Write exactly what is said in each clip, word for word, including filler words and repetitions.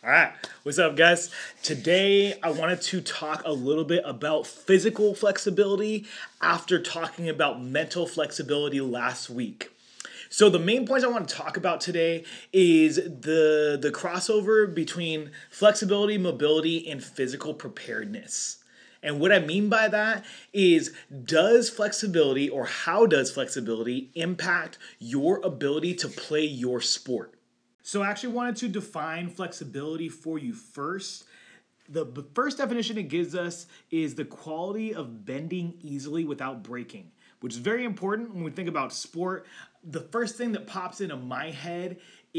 All right, what's up, guys? Today I wanted to talk a little bit about physical flexibility after talking about mental flexibility last week. So the main points I want to talk about today is the the crossover between flexibility, mobility, and physical preparedness. And what I mean by that is, does flexibility or how does flexibility impact your ability to play your sport? So I actually wanted to define flexibility for you first. The b- first definition it gives us is the quality of bending easily without breaking, which is very important when we think about sport. The first thing that pops into my head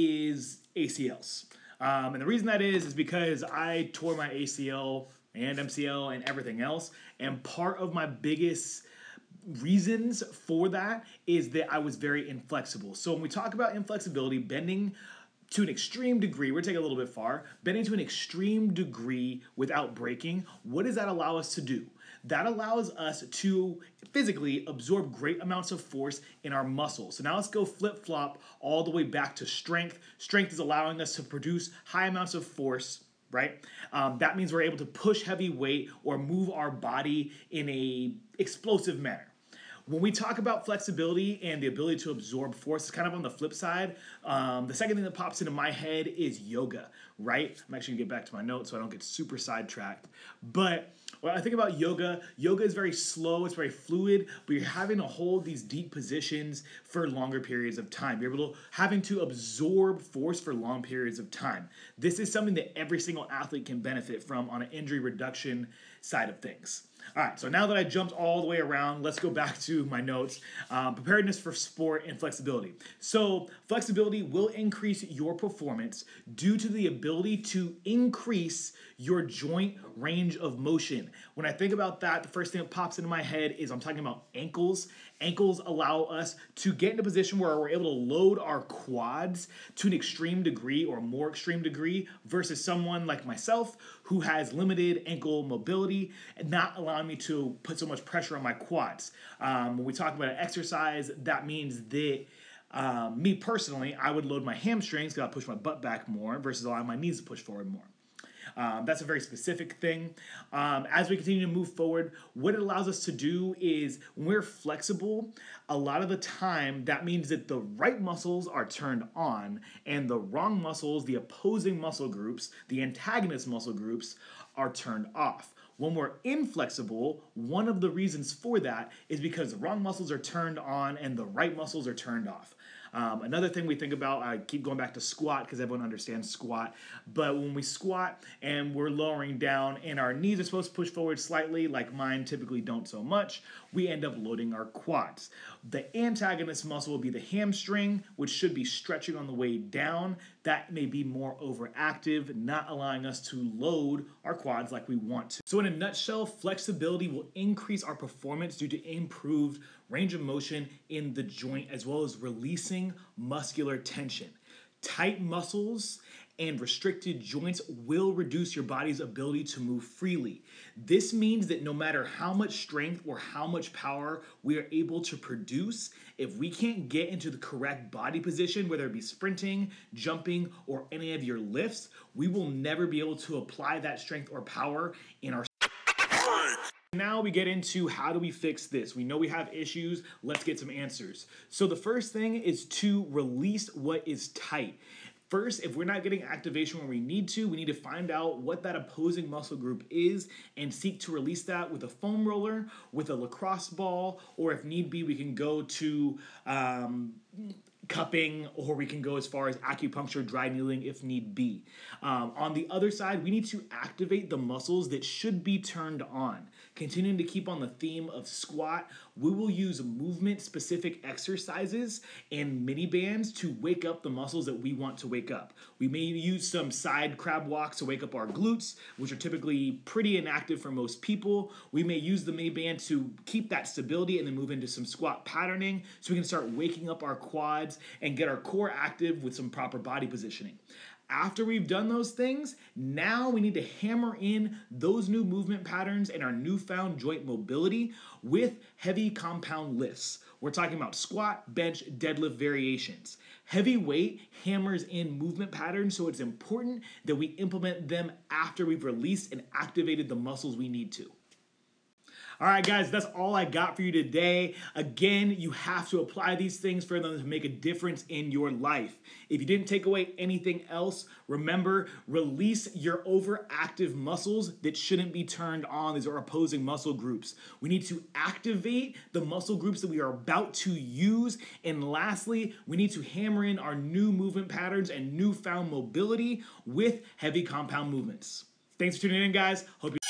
is A C Ls. Um, and the reason that is is because I tore my A C L and M C L and everything else. And part of my biggest reasons for that is that I was very inflexible. So when we talk about inflexibility, bending to an extreme degree, we're taking a little bit far, bending to an extreme degree without breaking, what does that allow us to do? That allows us to physically absorb great amounts of force in our muscles. So now let's go flip flop all the way back to strength. Strength is allowing us to produce high amounts of force, right? Um, that means we're able to push heavy weight or move our body in a explosive manner. When we talk about flexibility and the ability to absorb force, it's kind of on the flip side. Um, the second thing that pops into my head is yoga, right? I'm actually gonna get back to my notes so I don't get super sidetracked. But when I think about yoga, yoga is very slow, it's very fluid, but you're having to hold these deep positions for longer periods of time. You're able to, having to absorb force for long periods of time. This is something that every single athlete can benefit from on an injury reduction side of things. All right, so now that I jumped all the way around, let's go back to my notes. Um, preparedness for sport and flexibility. So flexibility will increase your performance due to the ability to increase your joint range of motion. When I think about that, the first thing that pops into my head is I'm talking about ankles. Ankles allow us to get in a position where we're able to load our quads to an extreme degree or more extreme degree versus someone like myself who has limited ankle mobility and not allowing me to put so much pressure on my quads. Um, when we talk about an exercise, that means that um, me personally, I would load my hamstrings because I push my butt back more versus allowing my knees to push forward more. Um, that's a very specific thing. Um, as we continue to move forward, what it allows us to do is when we're flexible, a lot of the time that means that the right muscles are turned on and the wrong muscles, the opposing muscle groups, the antagonist muscle groups are turned off. When we're inflexible, one of the reasons for that is because the wrong muscles are turned on and the right muscles are turned off. Um, another thing we think about, I keep going back to squat because everyone understands squat, but when we squat and we're lowering down and our knees are supposed to push forward slightly, like mine typically don't so much, we end up loading our quads. The antagonist muscle will be the hamstring, which should be stretching on the way down. That may be more overactive, not allowing us to load our quads like we want to. So in a nutshell, flexibility will increase our performance due to improved range of motion in the joint as well as releasing muscular tension. Tight muscles and restricted joints will reduce your body's ability to move freely. This means that no matter how much strength or how much power we are able to produce, if we can't get into the correct body position, whether it be sprinting, jumping, or any of your lifts, we will never be able to apply that strength or power in our now we get into how do we fix this? We know we have issues. Let's get some answers. So the first thing is to release what is tight. First, if we're not getting activation where we need to, we need to find out what that opposing muscle group is and seek to release that with a foam roller, with a lacrosse ball, or if need be, we can go to um, cupping, or we can go as far as acupuncture, dry needling if need be. Um, on the other side, we need to activate the muscles that should be turned on. Continuing to keep on the theme of squat, we will use movement-specific exercises and mini bands to wake up the muscles that we want to wake up. We may use some side crab walks to wake up our glutes, which are typically pretty inactive for most people. We may use the mini band to keep that stability and then move into some squat patterning so we can start waking up our quads and get our core active with some proper body positioning. After we've done those things, now we need to hammer in those new movement patterns and our newfound joint mobility with heavy compound lifts. We're talking about squat, bench, deadlift variations. Heavy weight hammers in movement patterns, so it's important that we implement them after we've released and activated the muscles we need to. All right, guys, that's all I got for you today. Again, you have to apply these things for them to make a difference in your life. If you didn't take away anything else, remember, release your overactive muscles that shouldn't be turned on. These are opposing muscle groups. We need to activate the muscle groups that we are about to use. And lastly, we need to hammer in our new movement patterns and newfound mobility with heavy compound movements. Thanks for tuning in, guys. Hope you